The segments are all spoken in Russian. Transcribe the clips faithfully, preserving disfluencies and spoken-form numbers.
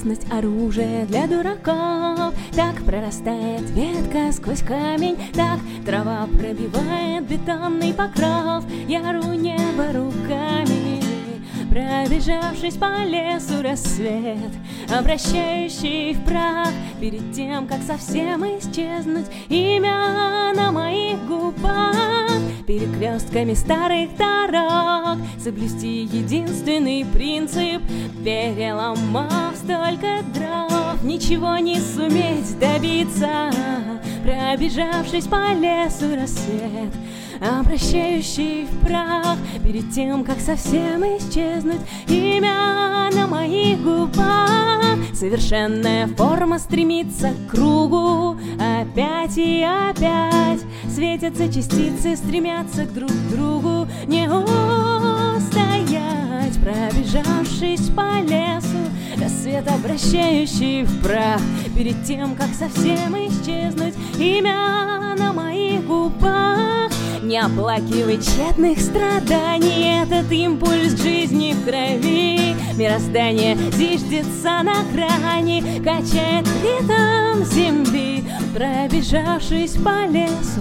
Честность — оружие для дураков. Так прорастает ветка сквозь камень, так трава пробивает бетонный покров. Я рву небо руками, пробежавшись по лесу рассвет, обращающий в прах перед тем, как совсем исчезнуть. Имя на моих губах, перекрестками старых дорог, соблюсти единственный принцип, переломав столько дров. Ничего не суметь добиться, пробежавшись по лесу рассвет, обращающий в прах перед тем, как совсем исчезнуть. Имя на моих губах, совершенная форма стремится к кругу. Опять и опять светятся частицы, стремятся к друг другу. Не устоять, пробежавшись по лесу, рассвет, обращающий в прах перед тем, как совсем исчезнуть. Имя на моих губах. Не оплакивай тщетных страданий, этот импульс к жизни в крови. Мироздание зиждется на грани, качает ритм земли. Пробежавшись по лесу,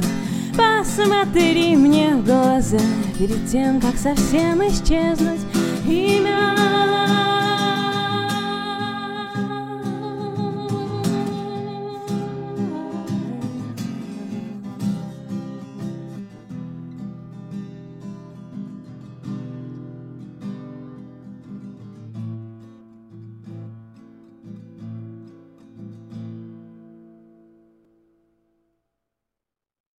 посмотри мне в глаза перед тем, как совсем исчезнуть. Имя